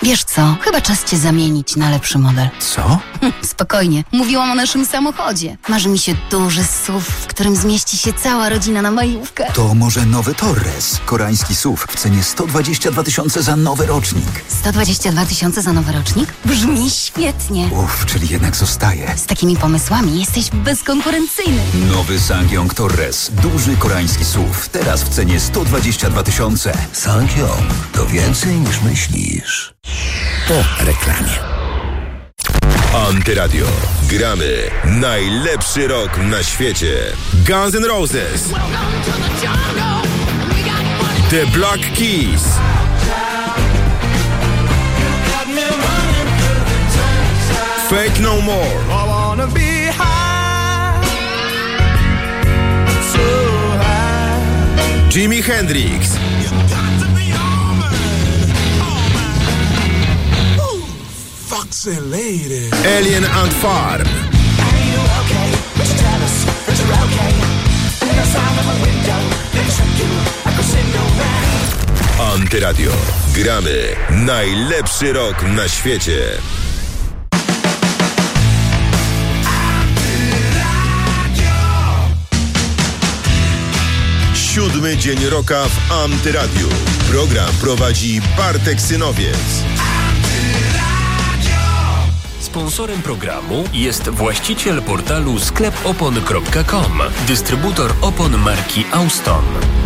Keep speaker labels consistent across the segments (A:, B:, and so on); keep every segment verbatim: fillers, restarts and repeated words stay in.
A: Wiesz co, chyba czas cię zamienić na lepszy model.
B: Co?
A: Spokojnie, mówiłam o naszym samochodzie. Marzy mi się duży S U V, w którym zmieści się cała rodzina na majówkę.
B: To może nowy Torres, koreański S U V w cenie sto dwadzieścia dwa tysiące za nowy rocznik.
A: sto dwadzieścia dwa tysiące za nowy rocznik? Brzmi świetnie.
B: Uff, czyli jednak zostaje.
A: Z takimi pomysłami jesteś bezkonkurencyjny.
B: Nowy SsangYong Torres, duży koreański S U V, teraz w cenie sto dwadzieścia dwa tysiące.
C: SsangYong to więcej niż myślisz. Po reklamie.
D: Antyradio. Gramy najlepszy rok na świecie. Guns N' Roses, The Black Keys, Faith No More, Jimi Hendrix, Alien Ant Farm. Antyradio. Gramy najlepszy rok na świecie. Siódmy dzień roka w Antyradiu. Program prowadzi Bartek Synowiec.
E: Sponsorem programu jest właściciel portalu sklep opon kropka com, dystrybutor opon marki Auston.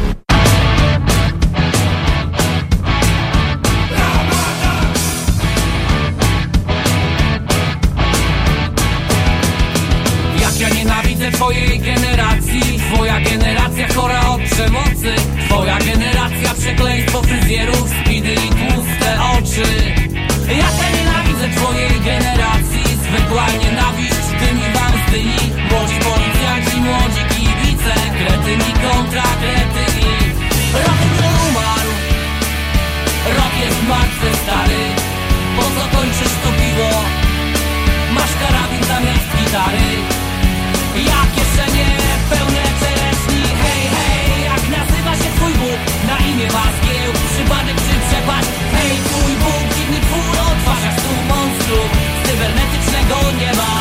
F: Jak ja nienawidzę twojej generacji, twoja generacja chora od przemocy, twoja generacja przekleństwo fryzjerów, speedy i tłuste oczy. Jak ja nienawidzę twojej generacji, zwykła nienawiść, tymi wam zdyni, młodzi policjanci, młodzi kibice, kretyni kontra kretyni. Rock umarł, rok jest martwy stary, po co kończysz to piwo, masz karabin zamiast gitary. Ja kieszenie pełne czereśni, hej, hej, jak nazywa się twój Bóg, na imię ma zgiełk, przypadek czy przepaść, hej, twój Bóg, dziwny twór o twarzach stu monstrów, z cybernetycznego nieba.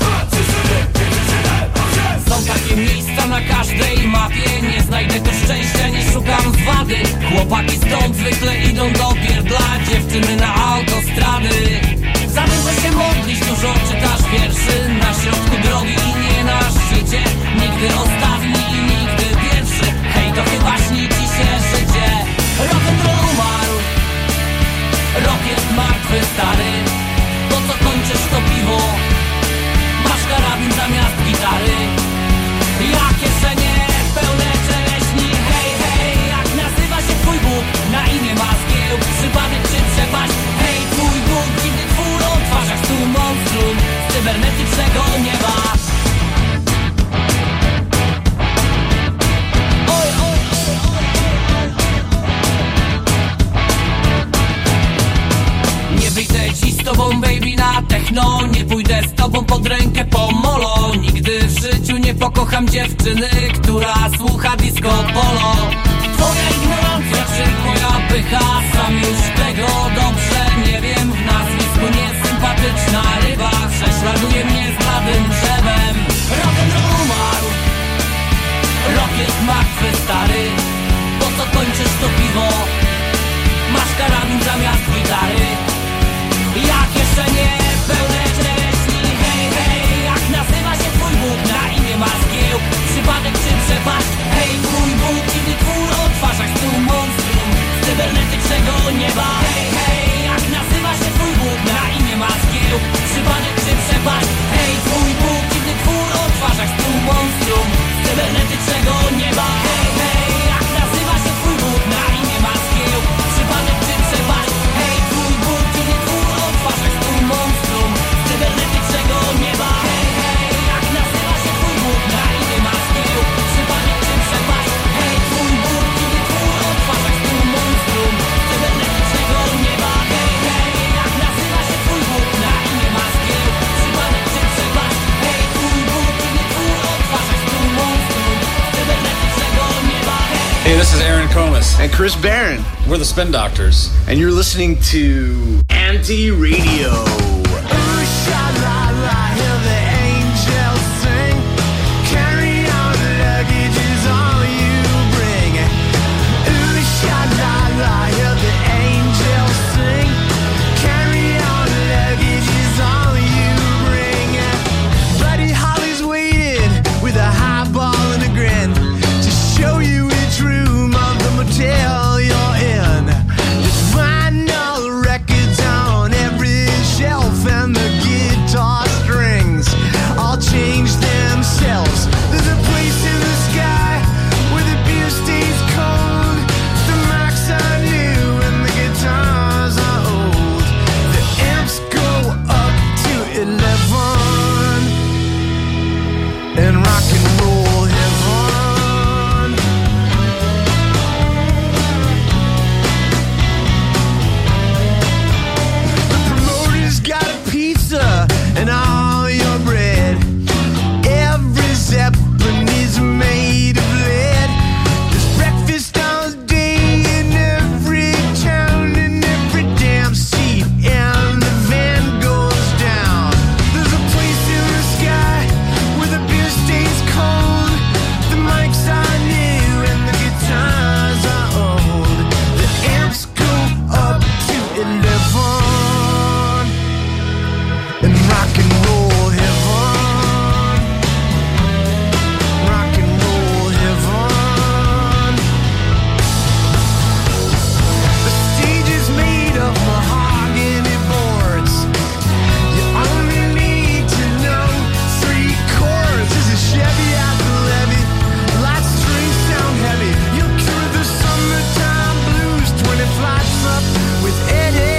F: Są takie miejsca na każdej mapie, nie znajdę tu szczęścia, nie szukam zwady. Chłopaki stąd zwykle idą do pierdla, dziewczyny na autostrady. Za dużo się modlisz, dużo czytasz wierszy, na środku drogi i nie na szczycie, nigdy ostatni i nigdy pierwszy, hej, to chyba śni ci się życie. Rock'n'roll umarł, rok jest martwy stary, po co kończysz to piwo, masz karabin zamiast gitary. Ja kieszenie pełne czereśni, hej, hej, jak nazywa się twój Bóg, na imię ma zgiełk, przypadek czy przepaść, hej, twój Bóg, dziwny twór o twarzach stu monstrum, z cybernetycznego nieba. Oj, oj, oj, oj, oj. Nie wyjdę ci z tobą, baby, na techno, nie pójdę z tobą pod rękę po molo, nigdy w życiu nie pokocham dziewczyny, która słucha disco polo. Twoja ignorancja czy twoja pycha, sam już tego dobrze nie wiem, w nazwisku niesympatyczna ryba prześladuje mnie z bladym drzewem. Rock'n'roll umarł, rok jest martwy stary, po co kończysz to piwo, masz karabin zamiast gitary. Ja kieszenie pełne czereśni, hej, hej, jak nazywa się twój Bóg, na imię ma zgiełk, przypadek czy przepaść, hej, twój Bóg, dziwny twór o twarzach stu monstrum, z cybernetycznego nieba.
G: Thomas.
H: And Chris Barron.
G: We're the Spin Doctors.
H: And you're listening to Anti-Radio.
I: Tell you're in. There's vinyl records on every shelf, and the guitar strings all change themselves. There's a place in the sky where the beer stays cold. The mics are new and the guitars are old. The amps go up to eleven and rock and roll heaven. And all your bread, every zeppelin is made of lead. There's breakfast all day in every town, in every damn seat, and the van goes down. There's a place in the sky where the beer stays cold. The mics are new and the guitars are old. The amps go up to eleven. And rock and roll heaven, rock and roll heaven. The stage is made of mahogany boards. You only need to know three chords. This is Chevy at the levee. Light strings sound heavy. You'll cure the summertime blues. Twenty flights up with Eddie.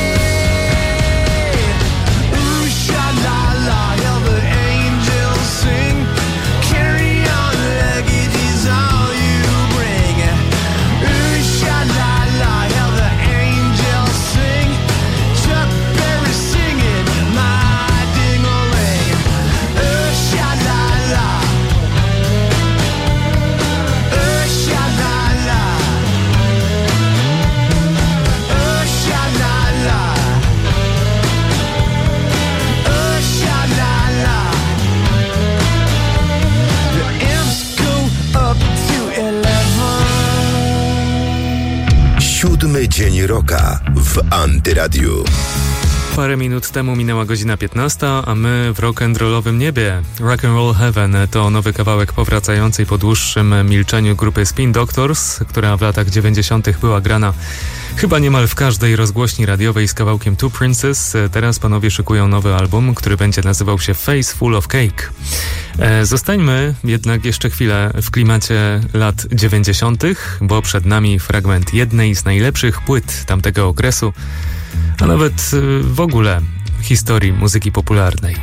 D: Siódmy dzień rocka w Antyradiu.
J: Parę minut temu minęła godzina piętnasta, a my w rock'n'rollowym niebie. Rock and Roll Heaven to nowy kawałek powracającej po dłuższym milczeniu grupy Spin Doctors, która w latach dziewięćdziesiątych była grana chyba niemal w każdej rozgłośni radiowej z kawałkiem Two Princes. Teraz panowie szykują nowy album, który będzie nazywał się Face Full of Cake. E, zostańmy jednak jeszcze chwilę w klimacie lat dziewięćdziesiątych, bo przed nami fragment jednej z najlepszych płyt tamtego okresu, a nawet w ogóle historii muzyki popularnej.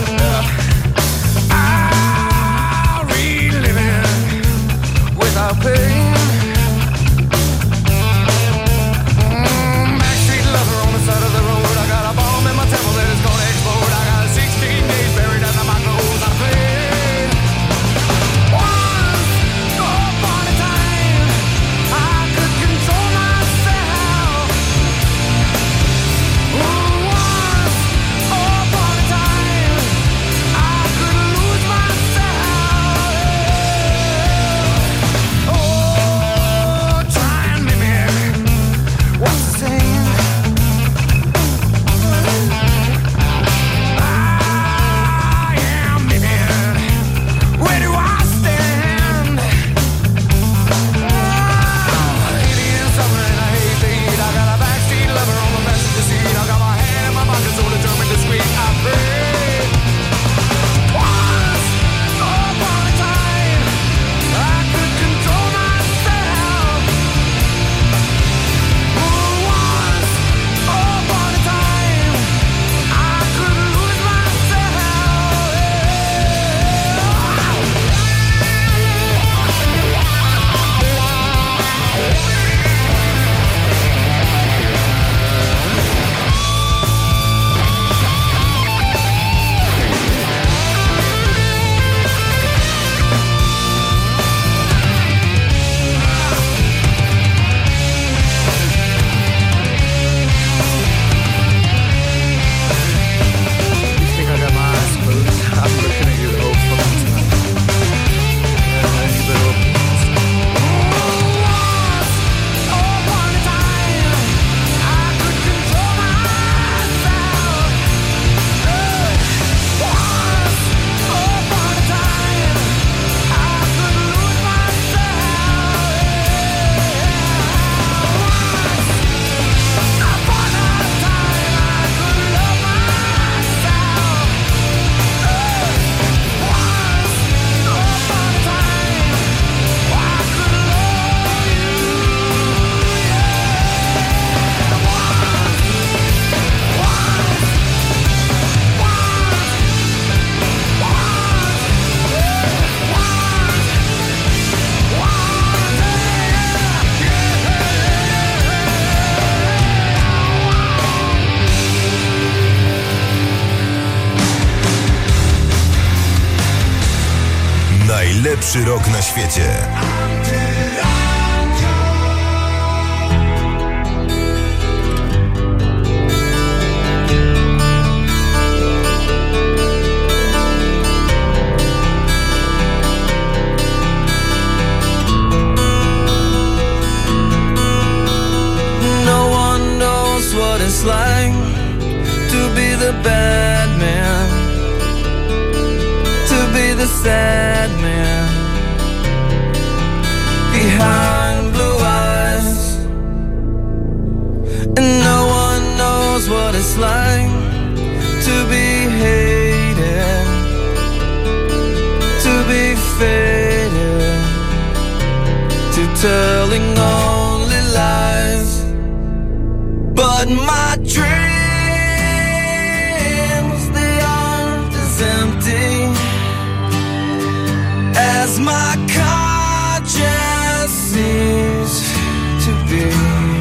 I: I'll
D: Najlepszy rok na świecie.
G: No one knows what it's like to be the bad man, to be the sad man behind blue eyes. And no one knows what it's like to be hated, to be faded, to telling only lies. But my dreams, they aren't as empty as my conscience seems to be.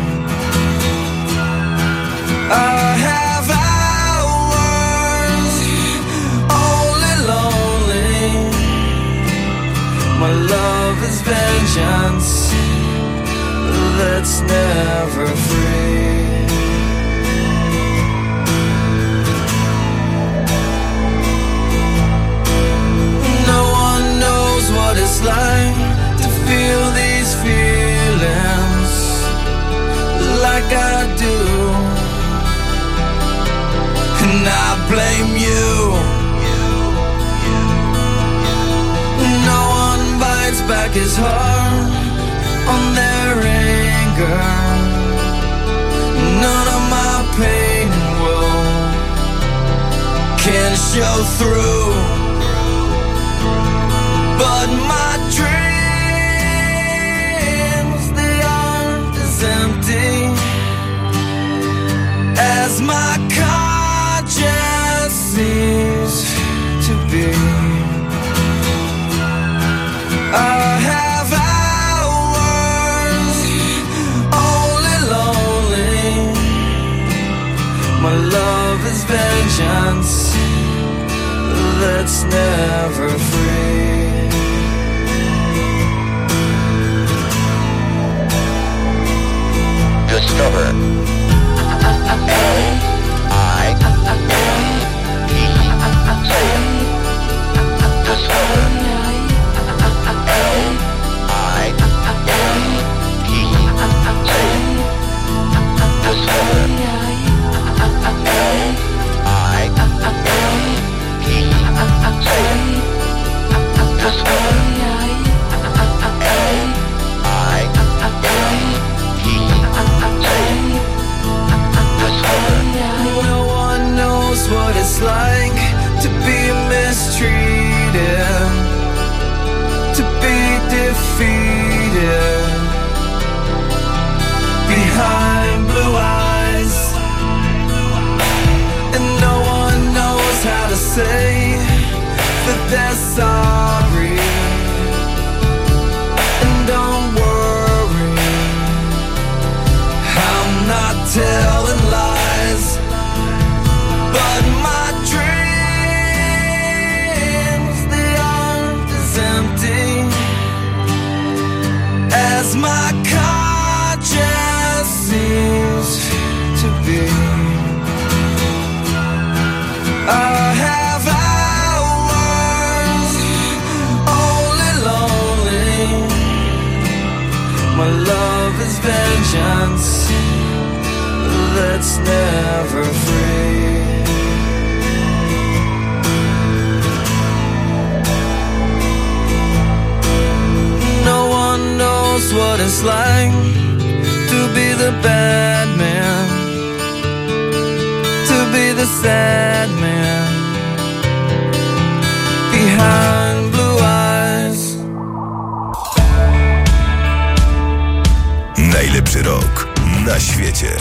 G: I have hours only lonely. My love is vengeance that's never free. What it's like to feel these feelings like I do, and I blame you. No one bites back his heart on their anger. None of my pain and woe can show through. But my dreams, they aren't as empty as my conscience seems to be. I have hours only lonely. My love is vengeance that's never free.
K: Discover. L I P. Say it. Discover. L I P. Say it. Discover. L I P. Say it. Discover. L I P. No one knows what it's like to be mistreated, to be defeated behind blue eyes. And no one knows how to say that they're sorry. And don't worry, I'm not telling lies. But my dreams, they aren't as empty as my conscience seems to be. I have hours only lonely. My love is vengeance that's never free. No one knows what it's like to be the bad man, to be the sad man behind blue eyes.
D: Najlepszy rok na świecie.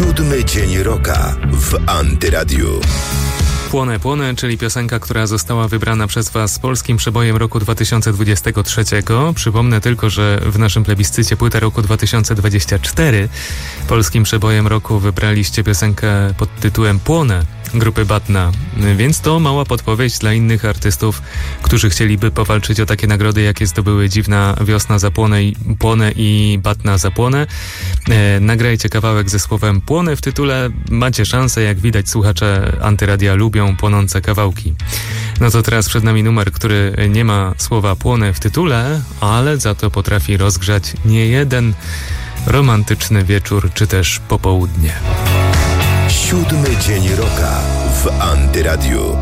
D: Siódmy dzień rocka w Antyradiu.
J: Płonę, płonę, czyli piosenka, która została wybrana przez Was polskim przebojem roku dwa tysiące dwudziestego trzeciego. Przypomnę tylko, że w naszym plebiscycie płyta roku dwa tysiące dwudziestego czwartego polskim przebojem roku wybraliście piosenkę pod tytułem Płonę grupy Batna, więc to mała podpowiedź dla innych artystów, którzy chcieliby powalczyć o takie nagrody, jakie zdobyły Dziwna Wiosna za Płonę i, Płonę i Batna za Płonę. E, nagrajcie kawałek ze słowem Płonę w tytule, macie szansę, jak widać słuchacze Antyradia lubią płonące kawałki. No to teraz przed nami numer, który nie ma słowa Płonę w tytule, ale za to potrafi rozgrzać niejeden romantyczny wieczór, czy też popołudnie.
D: Siódmy dzień rocka w Antyradiu.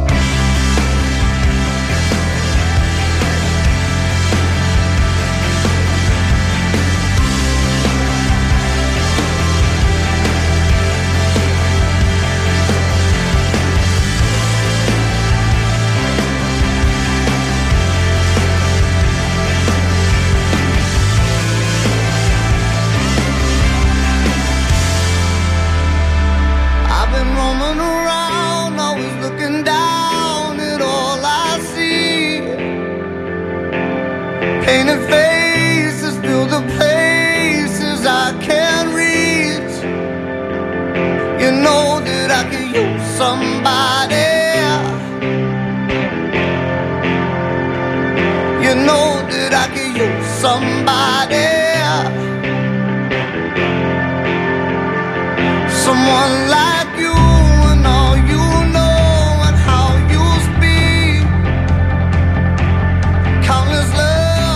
I: Painted faces fill the places I can't reach. You know that I could use somebody. You know that I could use somebody. Someone like you and all you know and how you speak. Countless love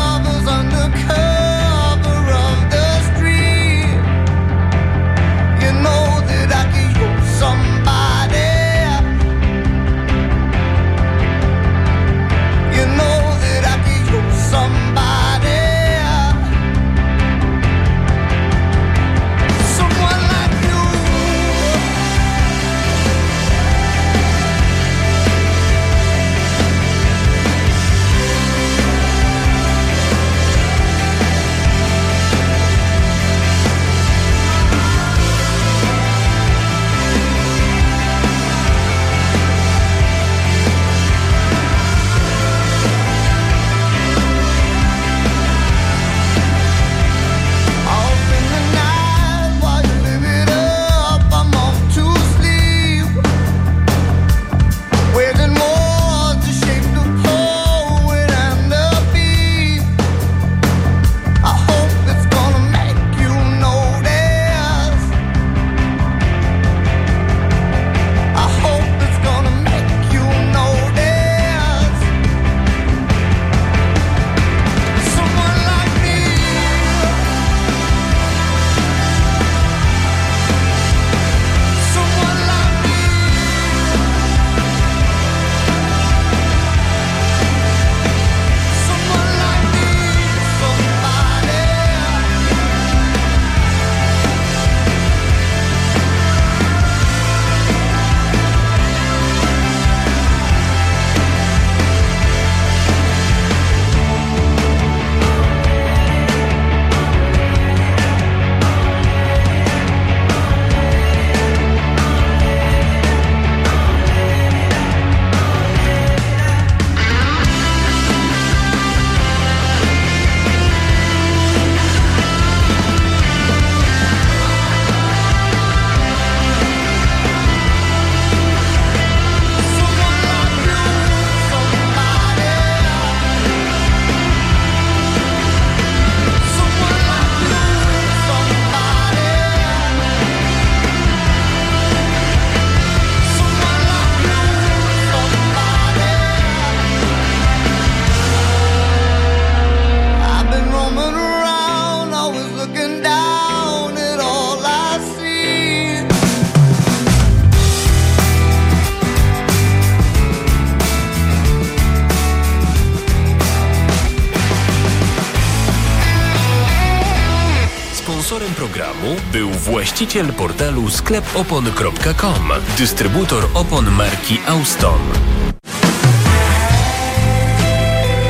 E: Sponsorem programu był właściciel portalu sklep opon kropka com, dystrybutor opon marki Auston.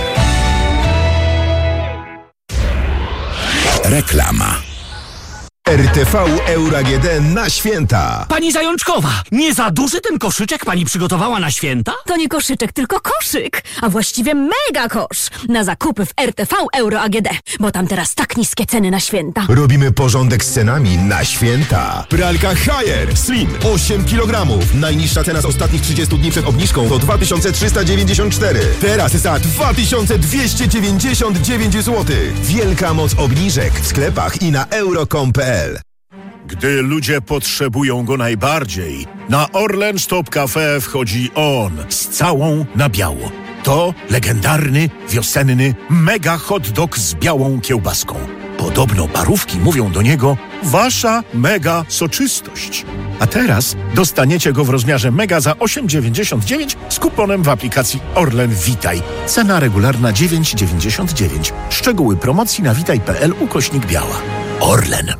D: Reklama. R T V Euro A G D na święta.
L: Pani Zajączkowa, nie za duży ten koszyczek pani przygotowała na święta?
M: To nie koszyczek, tylko koszyk, a właściwie mega kosz na zakupy w R T V Euro A G D, bo tam teraz tak niskie ceny na święta.
D: Robimy porządek z cenami na święta. Pralka Haier Slim osiem kilogramów. Najniższa cena z ostatnich trzydziestu dni przed obniżką to dwa tysiące trzysta dziewięćdziesiąt cztery. Teraz za dwa tysiące dwieście dziewięćdziesiąt dziewięć złotych. Wielka moc obniżek w sklepach i na euro kropka com kropka p l.
N: Gdy ludzie potrzebują go najbardziej, na Orlen Stop Cafe wchodzi on z całą na biało. To legendarny, wiosenny mega hot dog z białą kiełbaską. Podobno parówki mówią do niego wasza mega soczystość. A teraz dostaniecie go w rozmiarze mega za osiem dziewięćdziesiąt dziewięć z kuponem w aplikacji Orlen Witaj. Cena regularna dziewięć dziewięćdziesiąt dziewięć. Szczegóły promocji na witaj kropka p l ukośnik biała. Orlen.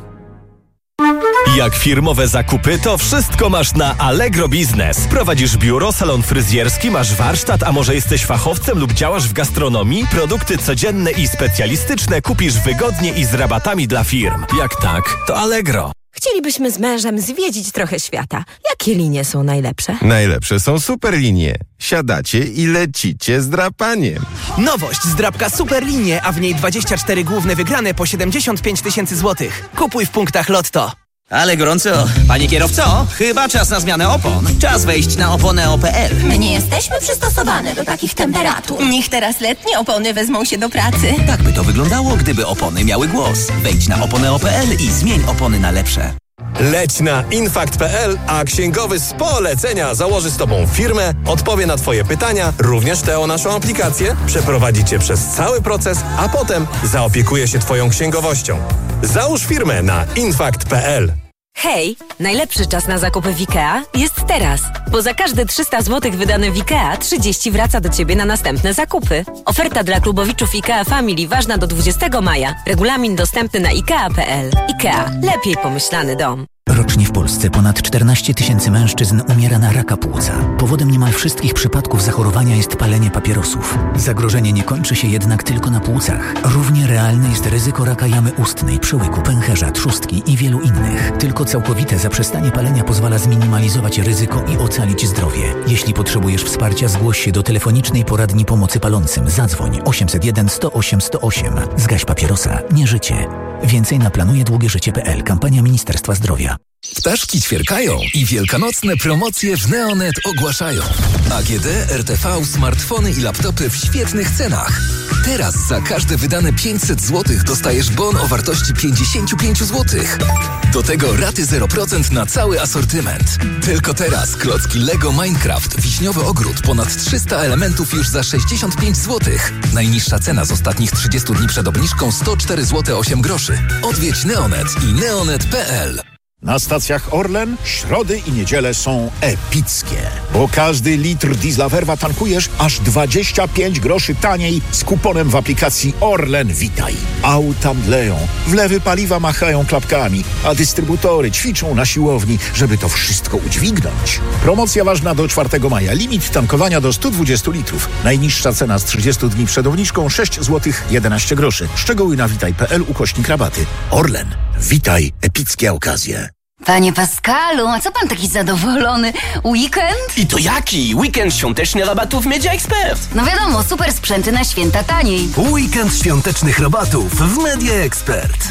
O: Jak firmowe zakupy, to wszystko masz na Allegro Biznes. Prowadzisz biuro, salon fryzjerski, masz warsztat, a może jesteś fachowcem lub działasz w gastronomii? Produkty codzienne i specjalistyczne kupisz wygodnie i z rabatami dla firm. Jak tak, to Allegro.
P: Chcielibyśmy z mężem zwiedzić trochę świata. Jakie linie są najlepsze?
Q: Najlepsze są superlinie. Siadacie i lecicie z drapaniem.
R: Nowość zdrabka Superlinie, a w niej dwadzieścia cztery główne wygrane po siedemdziesiąt pięć tysięcy złotych. Kupuj w punktach Lotto.
S: Ale gorąco. Panie kierowco, chyba czas na zmianę opon. Czas wejść na oponeo kropka p l.
T: My nie jesteśmy przystosowane do takich temperatur. Niech teraz letnie opony wezmą się do pracy.
S: Tak by to wyglądało, gdyby opony miały głos. Wejdź na oponeo kropka p l i zmień opony na lepsze.
O: Leć na infakt kropka p l, a księgowy z polecenia założy z tobą firmę, odpowie na twoje pytania, również te o naszą aplikację, przeprowadzi cię przez cały proces, a potem zaopiekuje się twoją księgowością. Załóż firmę na infakt kropka p l.
M: Hej, najlepszy czas na zakupy w IKEA jest teraz, bo za każde trzysta złotych wydane w IKEA trzydzieści wraca do Ciebie na następne zakupy. Oferta dla klubowiczów IKEA Family ważna do dwudziestego maja. Regulamin dostępny na ikea kropka p l. IKEA. Lepiej pomyślany dom.
U: Rocznie w Polsce ponad czternaście tysięcy mężczyzn umiera na raka płuca. Powodem niemal wszystkich przypadków zachorowania jest palenie papierosów. Zagrożenie nie kończy się jednak tylko na płucach. Równie realne jest ryzyko raka jamy ustnej, przełyku, pęcherza, trzustki i wielu innych. Tylko całkowite zaprzestanie palenia pozwala zminimalizować ryzyko i ocalić zdrowie. Jeśli potrzebujesz wsparcia, zgłoś się do telefonicznej poradni pomocy palącym. Zadzwoń osiemset jeden sto osiem sto osiem. Zgaś papierosa, nie życie. Więcej na planuje długie życie kropka p l. Kampania Ministerstwa Zdrowia.
B: Ptaszki ćwierkają i wielkanocne promocje w Neonet ogłaszają. A G D, R T V, smartfony i laptopy w świetnych cenach. Teraz za każde wydane pięćset złotych dostajesz bon o wartości pięćdziesiąt pięć złotych. Do tego raty zero procent na cały asortyment. Tylko teraz klocki Lego Minecraft, wiśniowy ogród, ponad trzysta elementów już za sześćdziesiąt pięć złotych. Najniższa cena z ostatnich trzydziestu dni przed obniżką sto cztery złote osiem groszy. Odwiedź Neonet i neonet kropka p l.
N: Na stacjach Orlen środy i niedziele są epickie, bo każdy litr diesla Verva tankujesz aż dwadzieścia pięć groszy taniej z kuponem w aplikacji Orlen Witaj. Auta mdleją, wlewy paliwa machają klapkami, a dystrybutory ćwiczą na siłowni, żeby to wszystko udźwignąć. Promocja ważna do czwartego maja. Limit tankowania do stu dwudziestu litrów. Najniższa cena z trzydziestu dni przed obniżką sześć złotych jedenaście groszy. Szczegóły na witaj kropka p l ukośnik rabaty. Orlen. Witaj. Epickie okazje.
A: Panie Pascalu, a co pan taki zadowolony? Weekend?
H: I to jaki? Weekend świąteczny rabatów Media Expert.
A: No wiadomo, super sprzęty na święta taniej.
C: Weekend świątecznych rabatów w Media Expert.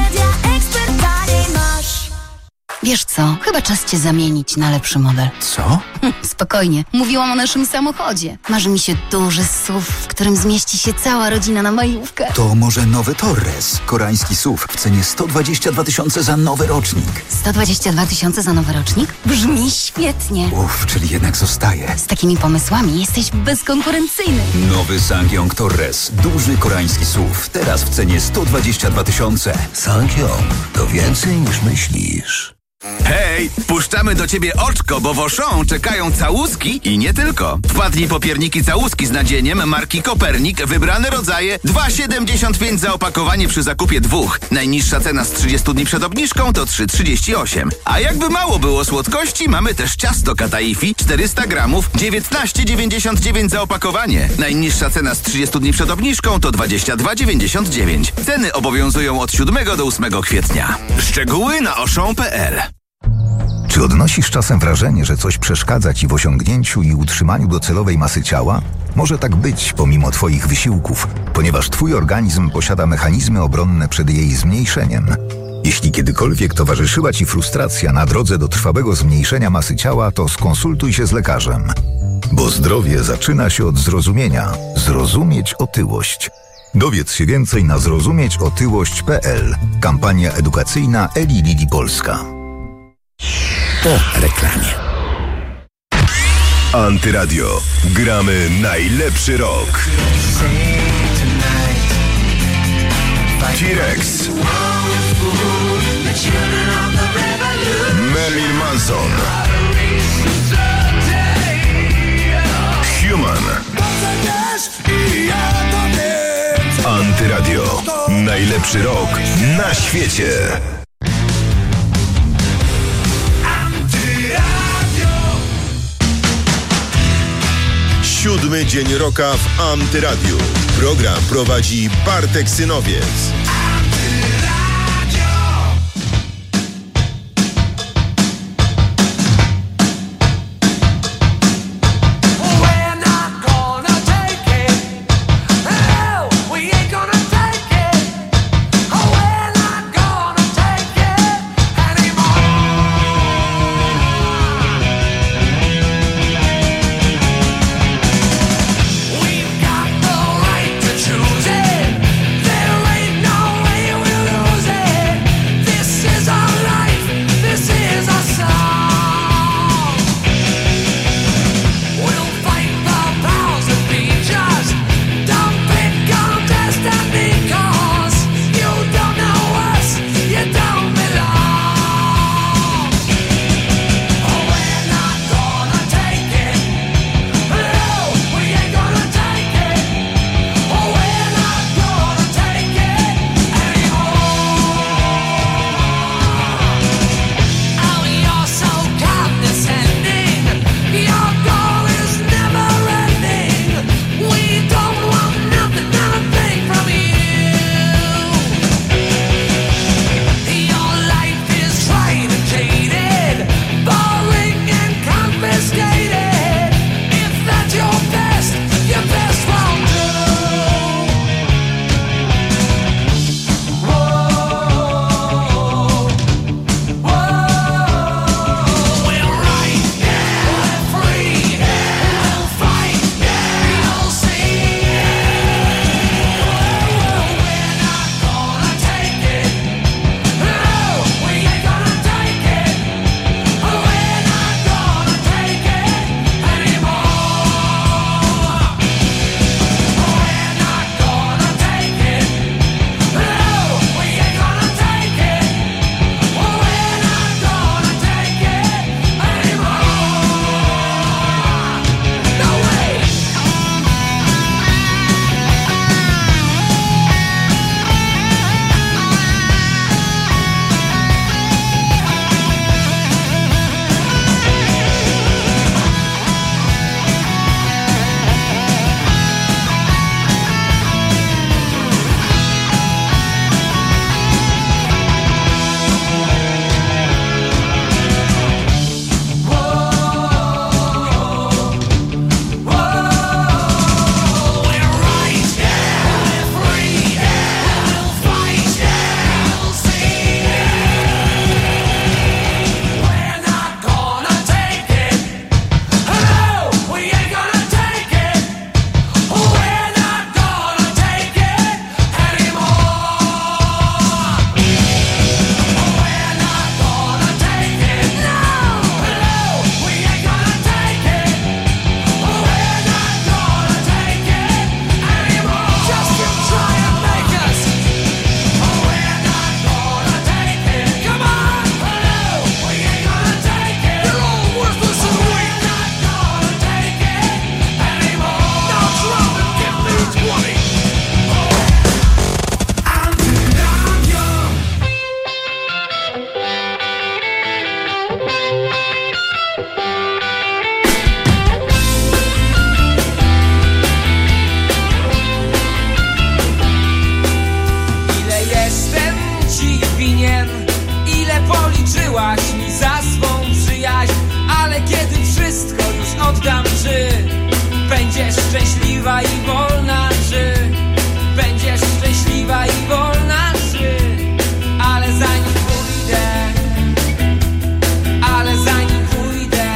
A: Wiesz co, chyba czas cię zamienić na lepszy model.
C: Co?
A: Spokojnie, mówiłam o naszym samochodzie. Marzy mi się duży S U V, w którym zmieści się cała rodzina na majówkę.
B: To może nowy Torres, koreański S U V w cenie sto dwadzieścia dwa tysiące za nowy rocznik.
A: sto dwadzieścia dwa tysiące za nowy rocznik? Brzmi świetnie.
B: Uff, czyli jednak zostaje.
A: Z takimi pomysłami jesteś bezkonkurencyjny.
B: Nowy Sangyong Torres, duży koreański S U V, teraz w cenie sto dwadzieścia dwa tysiące.
C: Sangyong to więcej niż myślisz.
V: Hej!
F: Hej, puszczamy do ciebie oczko, bo w Auchan czekają całuski i nie tylko. Wpadnij po pierniki całuski z nadzieniem marki Kopernik, wybrane rodzaje, dwa siedemdziesiąt pięć za opakowanie przy zakupie dwóch. Najniższa cena z trzydziestu dni przed obniżką to trzy trzydzieści osiem. A jakby mało było słodkości, mamy też ciasto Kataifi, czterysta gramów, dziewiętnaście dziewięćdziesiąt dziewięć za opakowanie. Najniższa cena z trzydziestu dni przed obniżką to dwadzieścia dwa dziewięćdziesiąt dziewięć. Ceny obowiązują od siódmego do ósmego kwietnia. Szczegóły na auchan kropka p l.
C: Czy odnosisz czasem wrażenie, że coś przeszkadza ci w osiągnięciu i utrzymaniu docelowej masy ciała? Może tak być pomimo twoich wysiłków, ponieważ twój organizm posiada mechanizmy obronne przed jej zmniejszeniem. Jeśli kiedykolwiek towarzyszyła ci frustracja na drodze do trwałego zmniejszenia masy ciała, to skonsultuj się z lekarzem. Bo zdrowie zaczyna się od zrozumienia. Zrozumieć otyłość. Dowiedz się więcej na zrozumieć otyłość kropka p l. Kampania edukacyjna Eli Lilly Polska.
D: Po reklamie. Antyradio. Gramy najlepszy rok. T-Rex. Marilyn Manson. Human. Antyradio. Najlepszy rok na świecie. Siódmy dzień roka w Antyradiu. Program prowadzi Bartek Synowiec.
I: We've got the right to choose it. There ain't no
G: liczyłaś mi za swą przyjaźń, ale kiedy wszystko już oddam, czy będziesz szczęśliwa i wolna, czy będziesz szczęśliwa i wolna, czy ale zanim pójdę, ale zanim pójdę,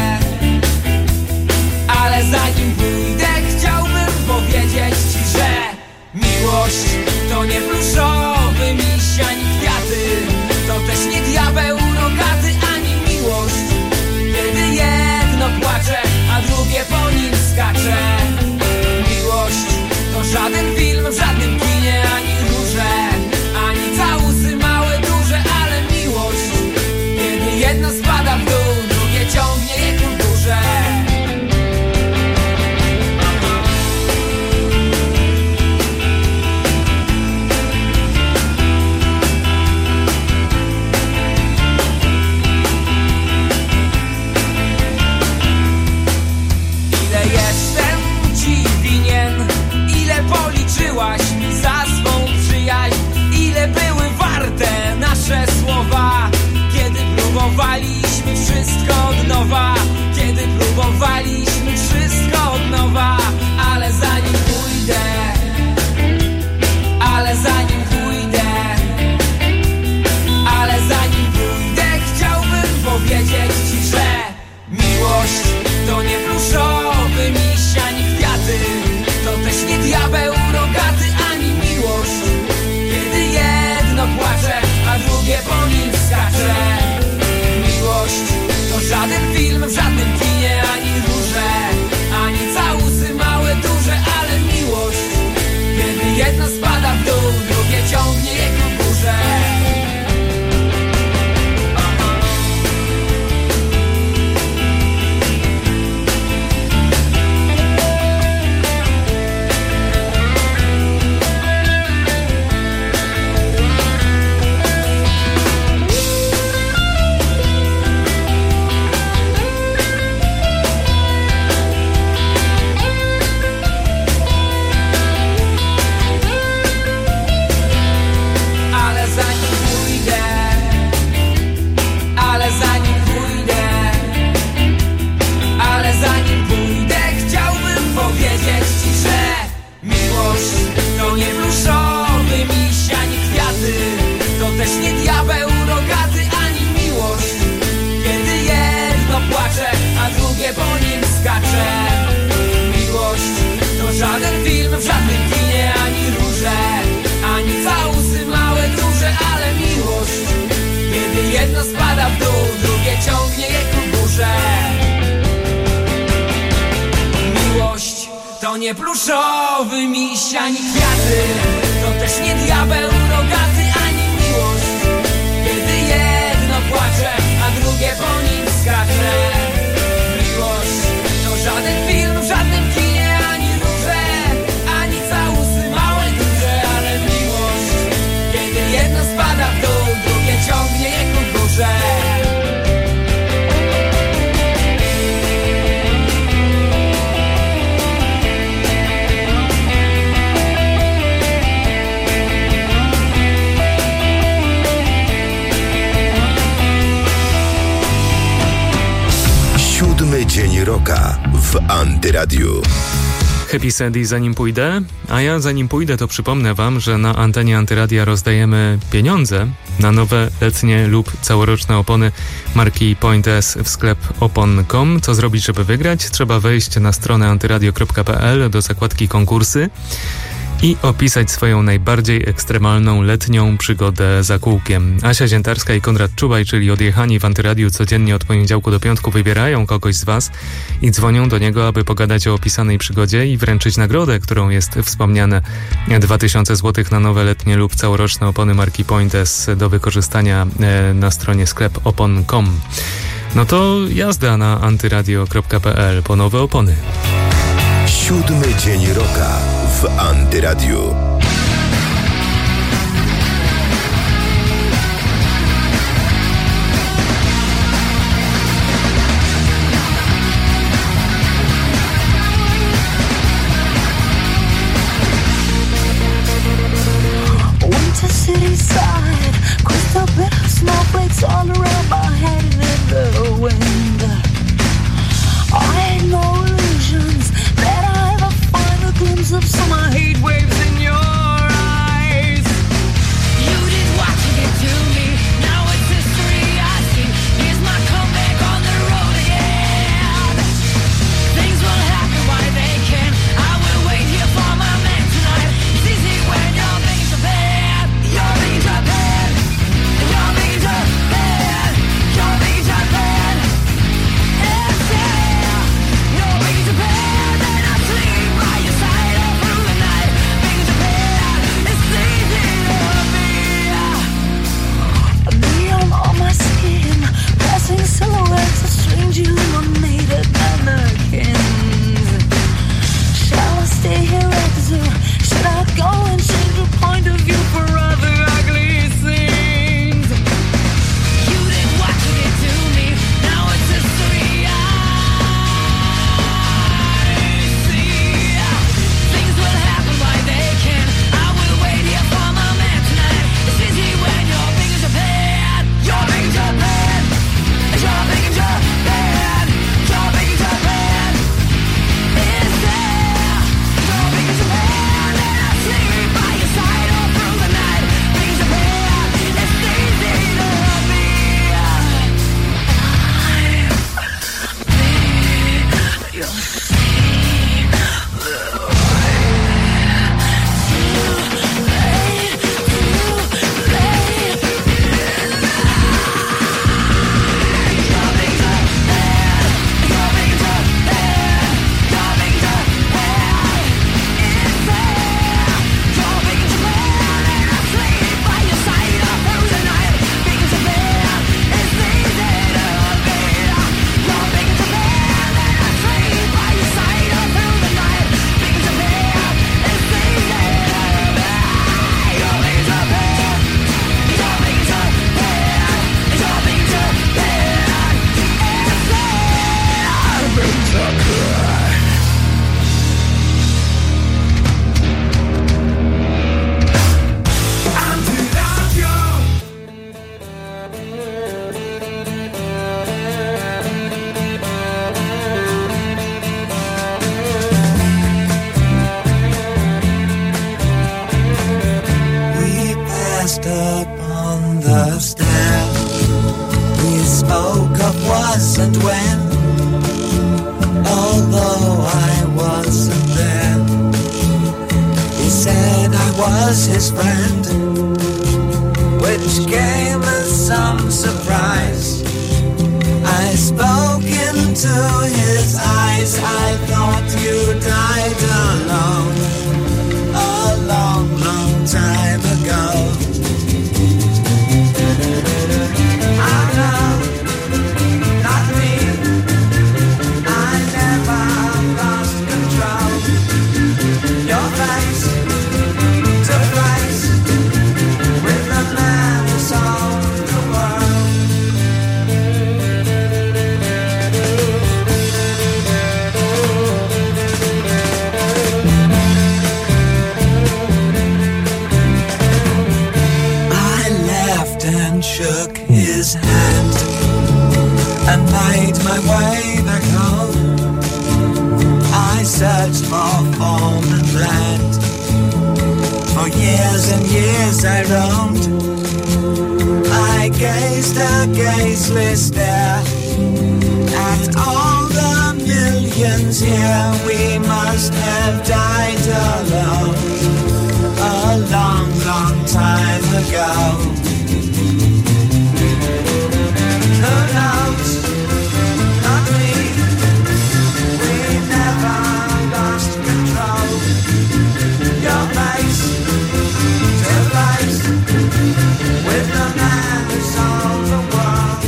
G: ale zanim pójdę, chciałbym powiedzieć ci, że miłość to nie pluszowy miś ani kwiaty, to też nie diabeł rogaty, ani miłość, kiedy jedno płacze, a drugie po nim skacze. Miłość to żaden film w żadnym kinie, ani róże, ani całusy małe, duże, ale miłość, kiedy jedno spada w dół, drugie ciągnie je ku górze. Ile jestem ci winien, ile policzyłaś mi za swą przyjaźń, ile były warte nasze słowa, kiedy próbowaliśmy wszystko od nowa, kiedy próbowaliśmy wszystko od nowa, ale zanim pójdę, ale zanim pójdę, ale zanim pójdę, chciałbym powiedzieć ci, że miłość to nie pluszowy miś ani kwiaty, to też nie diabeł rogaty, ani miłość, kiedy jedno płacze, a drugie po nim skacze. Miłość to żaden film w żadnym kinie, ani róże, ani całusy małe, duże, ale miłość, kiedy jedno spada w dół, drugie ciągnie je ku górze. To nie pluszowy miś ani kwiaty, to też nie diabeł rogaty, ani miłość, kiedy jedno płacze, a drugie po nim skacze. Miłość to żaden film w żadnym kinie, ani róże, ani całusy małe, duże, ale miłość, kiedy jedno spada w dół, drugie ciągnie je ku górze. Miłość to nie pluszowy miś ani kwiaty, to też nie diabeł rogaty, ani miłość, kiedy jedno płacze, a drugie po nim skacze. Miłość to żaden film w żadnym kinie, ani róże, ani całusy małe, duże, ale miłość, kiedy jedno spada w dół, drugie ciągnie je ku górze.
D: Siódmy dzień roka w Antyradiu.
J: Happy Sandy, zanim pójdę, a ja zanim pójdę, to przypomnę wam, że na antenie Antyradia rozdajemy pieniądze na nowe letnie lub całoroczne opony marki Point S w sklep opon kropka com. Co zrobić, żeby wygrać? Trzeba wejść na stronę antyradio kropka p l do zakładki konkursy i opisać swoją najbardziej ekstremalną letnią przygodę za kółkiem. Asia Ziętarska i Konrad Czubaj, czyli odjechani w Antyradiu, codziennie od poniedziałku do piątku wybierają kogoś z was i dzwonią do niego, aby pogadać o opisanej przygodzie i wręczyć nagrodę, którą jest wspomniane dwa tysiące złotych na nowe letnie lub całoroczne opony marki Point S do wykorzystania na stronie sklep opon kropka com. No to jazda na antyradio kropka p l po nowe opony.
D: Siódmy dzień roka w Antyradiu.
I: Winter city side, crystal bit of snowflakes all around my head. Up on the stair, we spoke of was and when, although I wasn't there. He said I was his friend, which came as some surprise. I spoke into his eyes, I thought you died alone a long, long time ago. Shook his hand and made my way back home. I searched for form and land. For years and years I roamed. I gazed a gazeless stare at all the millions here. We must have died alone a long, long time ago. Who knows? Not me. We never lost control. Your face to face with the man who sold the world.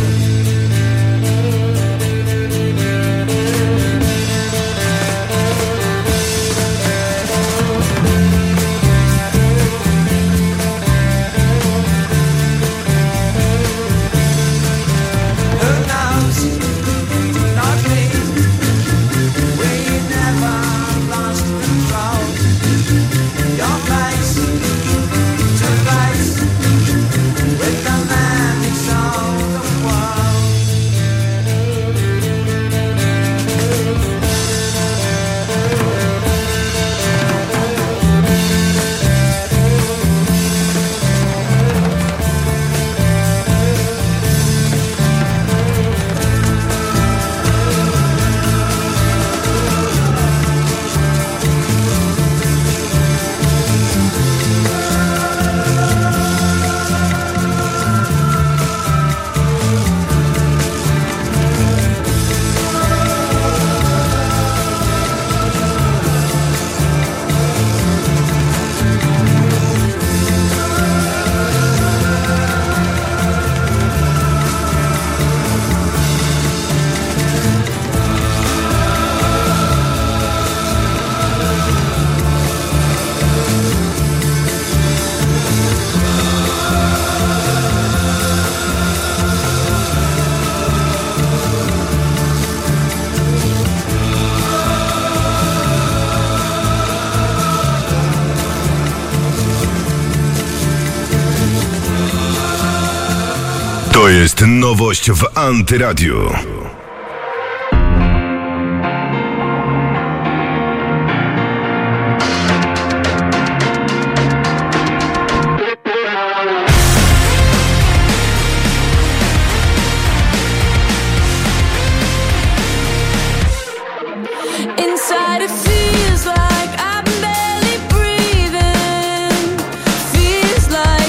D: To jest nowość w Antyradiu.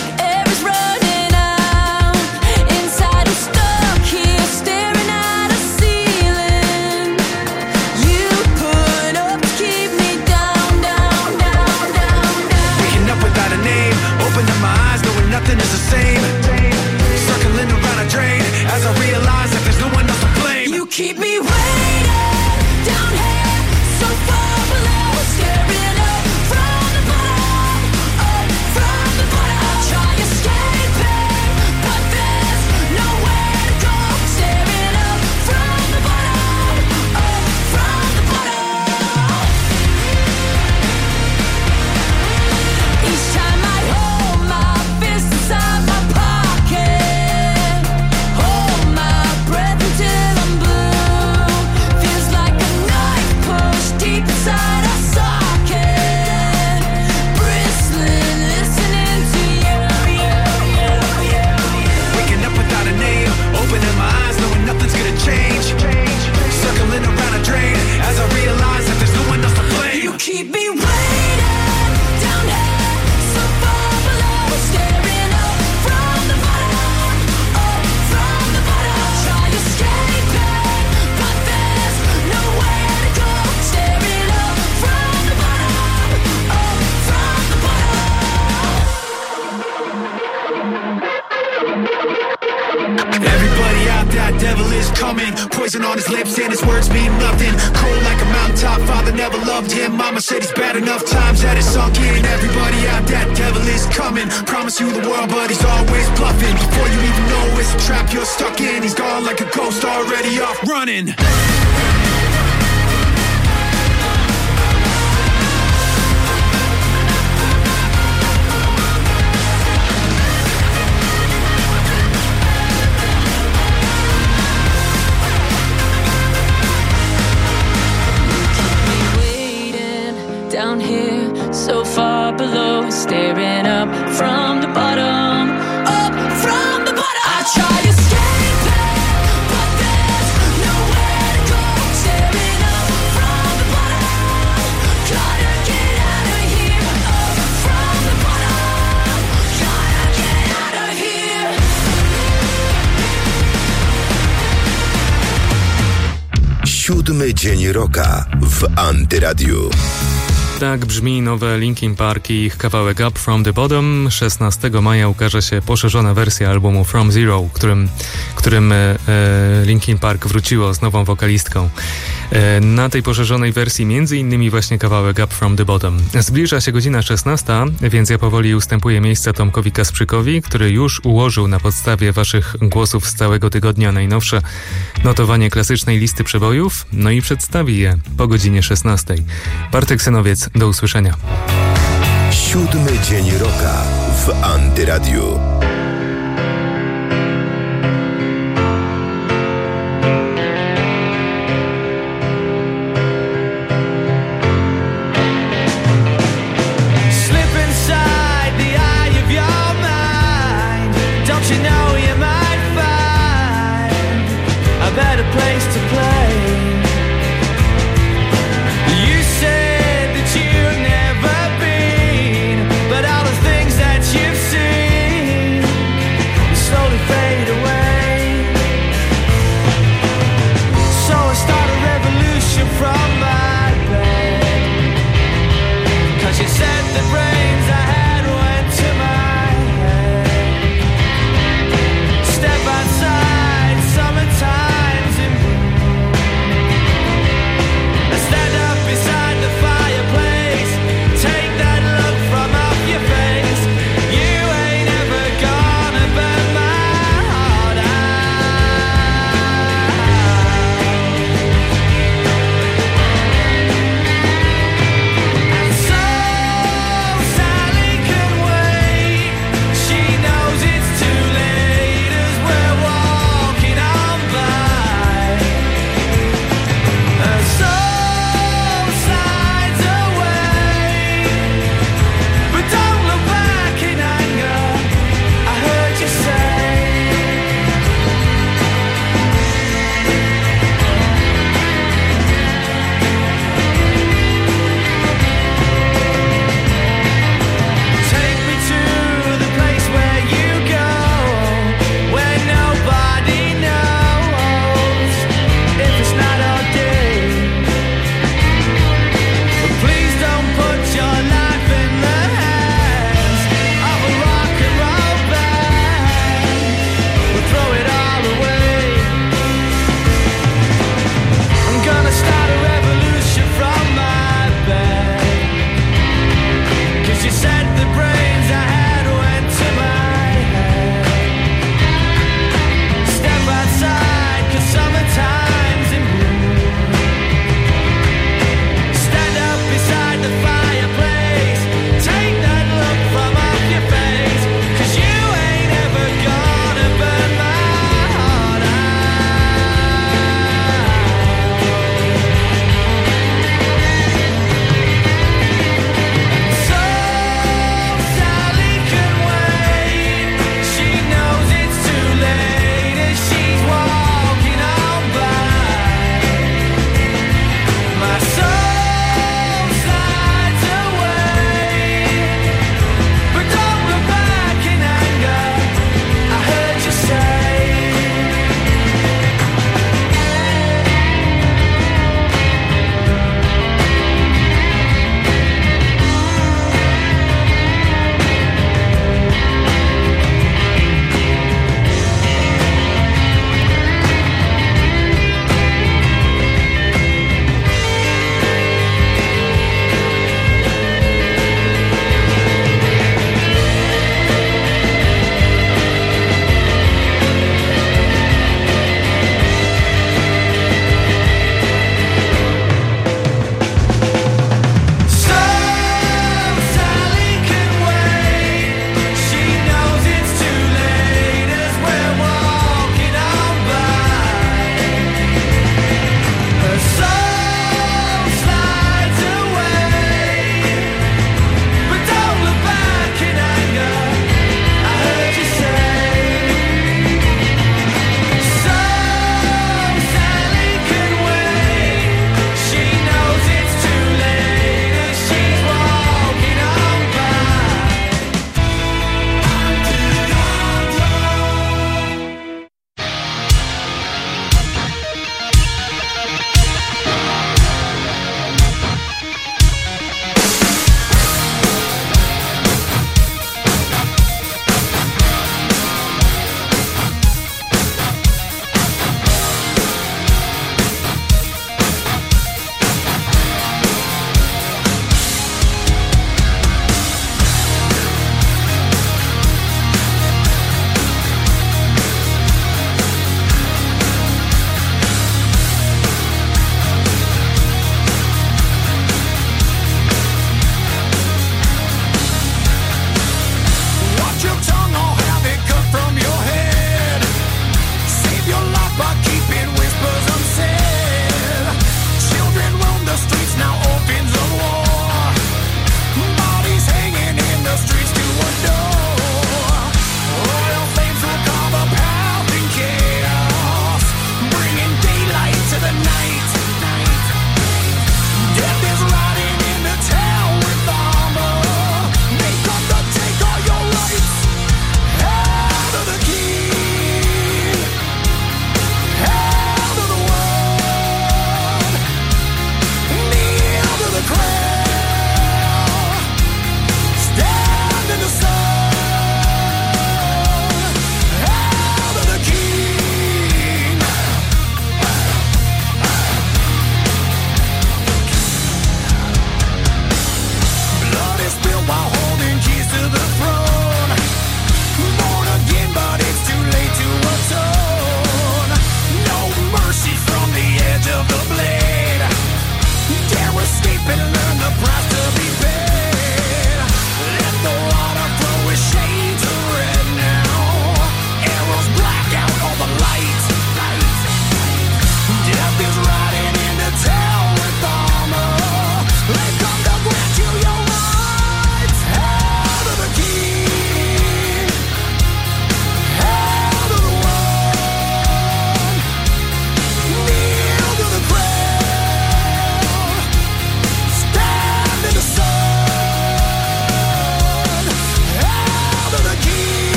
K: Staring at a
I: everybody out, that devil is coming. Poison on his lips and his words mean nothing. Cold like a mountaintop, father never loved him. Mama said he's bad enough times that it's sunk in. Everybody out, that devil is coming. Promise you the world, but he's always bluffing. Before you even know it's a trap you're stuck in, he's gone like a ghost already off running.
K: Down here, so far below, staring up from the bottom, up from the bottom. I try to escape it, but there's nowhere to go. Staring up from the bottom, gotta get out of here. Up from the bottom, gotta get out of here.
D: Siódmy dzień rocka w Antyradiu.
J: Tak brzmi nowe Linkin Park i ich kawałek Up From The Bottom. szesnastego maja ukaże się poszerzona wersja albumu From Zero, którym, którym e, Linkin Park wróciło z nową wokalistką. E, na tej poszerzonej wersji między innymi właśnie kawałek Up From The Bottom. Zbliża się godzina szesnasta, więc ja powoli ustępuję miejsca Tomkowi Kasprzykowi, który już ułożył na podstawie waszych głosów z całego tygodnia najnowsze notowanie klasycznej listy przebojów, no i przedstawi je po godzinie szesnastej. Bartek Synowiec, do usłyszenia.
D: Siódmy dzień rocka w Antyradiu.
I: You've seen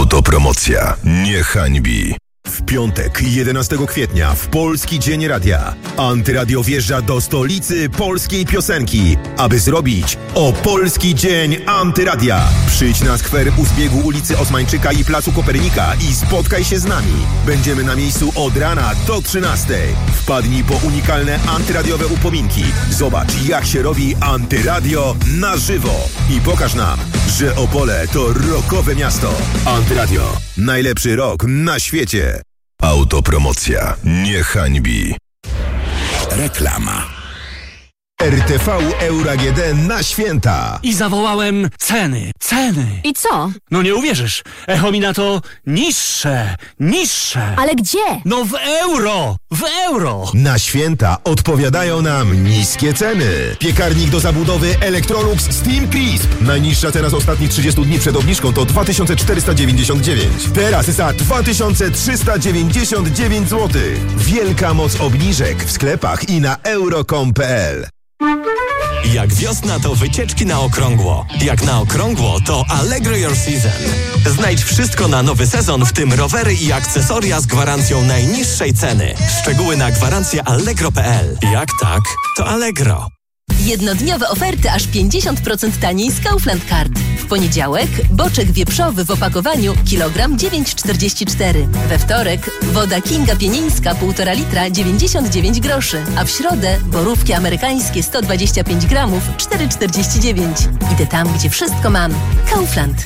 D: Autopromocja nie hańbi. W piątek, jedenastego kwietnia, w Polski Dzień Radia, Antyradio wjeżdża do stolicy polskiej piosenki, aby zrobić o Polski Dzień Antyradia. Przyjdź na skwer u zbiegu ulicy Osmańczyka i Placu Kopernika i spotkaj się z nami. Będziemy na miejscu od rana do trzynastej. Wpadnij po unikalne antyradiowe upominki. Zobacz, jak się robi antyradio na żywo. I pokaż nam, że Opole to rockowe miasto. Antyradio. Najlepszy rock na świecie. Autopromocja nie hańbi. Reklama. R T V Euro A G D na święta.
L: I zawołałem ceny, ceny.
M: I co?
L: No nie uwierzysz. Echo mi na to niższe, niższe.
M: Ale gdzie?
L: No w euro, w euro.
D: Na święta odpowiadają nam niskie ceny. Piekarnik do zabudowy Electrolux Steam Crisp. Najniższa cena z ostatnich trzydziestu dni przed obniżką to dwa tysiące czterysta dziewięćdziesiąt dziewięć. Teraz za dwa tysiące trzysta dziewięćdziesiąt dziewięć złotych. Wielka moc obniżek w sklepach i na euro kropka com kropka p l.
O: Jak wiosna to wycieczki na okrągło. Jak na okrągło to Allegro Your Season. Znajdź wszystko na nowy sezon, w tym rowery i akcesoria z gwarancją najniższej ceny. Szczegóły na gwarancję allegro kropka p l. Jak tak, to Allegro.
E: Jednodniowe oferty aż pięćdziesiąt procent taniej z Kaufland Card. W poniedziałek boczek wieprzowy w opakowaniu kilogram dziewięć czterdzieści cztery. We wtorek woda Kinga Pienieńska półtora litra dziewięćdziesiąt dziewięć groszy. A w środę borówki amerykańskie sto dwadzieścia pięć gramów cztery czterdzieści dziewięć. Idę tam, gdzie wszystko mam. Kaufland.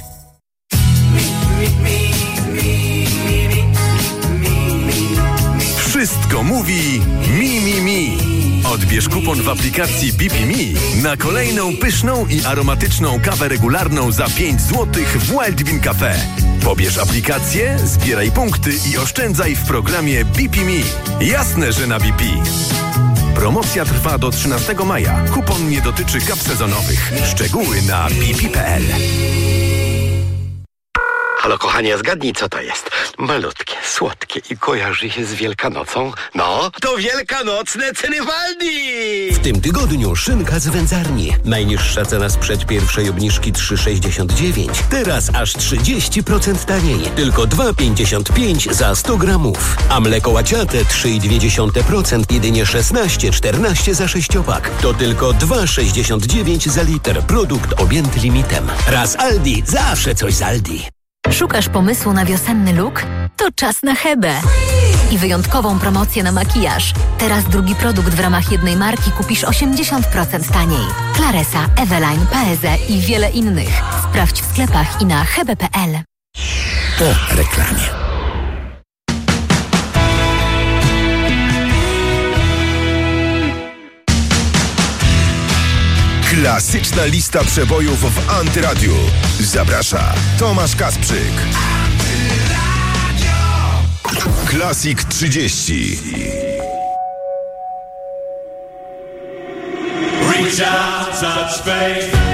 V: Wszystko mówi mi, mi, mi. Odbierz kupon w aplikacji B P Me na kolejną pyszną i aromatyczną kawę regularną za pięć złotych w Wild Bean Cafe. Pobierz aplikację, zbieraj punkty i oszczędzaj w programie B P Me. Jasne, że na B P. Promocja trwa do trzynastego maja. Kupon nie dotyczy kaw sezonowych. Szczegóły na b p kropka p l.
W: Halo kochanie, zgadnij co to jest. Malutkie, słodkie i kojarzy się z Wielkanocą. No, to wielkanocne ceny w Aldi!
X: W tym tygodniu szynka z wędzarni. Najniższa cena sprzed pierwszej obniżki trzy sześćdziesiąt dziewięć. Teraz aż trzydzieści procent taniej. Tylko dwa pięćdziesiąt pięć za sto gramów. A mleko łaciate trzy i dwie dziesiąte procent jedynie szesnaście czternaście za sześciopak. To tylko dwa sześćdziesiąt dziewięć za liter. Produkt objęty limitem. Raz Aldi, zawsze coś z Aldi.
M: Szukasz pomysłu na wiosenny look? To czas na Hebę. I wyjątkową promocję na makijaż. Teraz drugi produkt w ramach jednej marki kupisz osiemdziesiąt procent taniej. Claresa, Eveline, Paese i wiele innych. Sprawdź w sklepach i na hebe kropka p l.
D: Po reklamie. Klasyczna lista przebojów w Antyradiu. Zaprasza Tomasz Kasprzyk. Klasik trzydzieści.
Y: Reach out, touch faith.